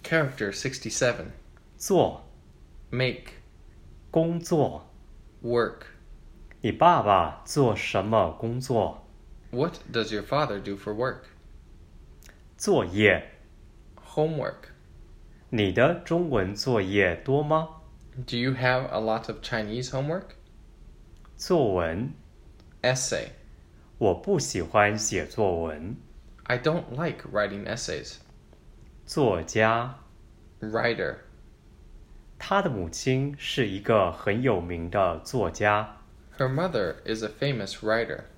Character 67. 做 Make. 工作。 Work. 你爸爸做什么工作？ What does your father do for work? 作业。 Homework. 你的中文作业多吗？ Do you have a lot of Chinese homework? 作文。 Essay. 我不喜欢写作文。 I don't like writing essays. 作家。 Writer. 他的母亲是一个很有名的作家。 Her mother is a famous writer.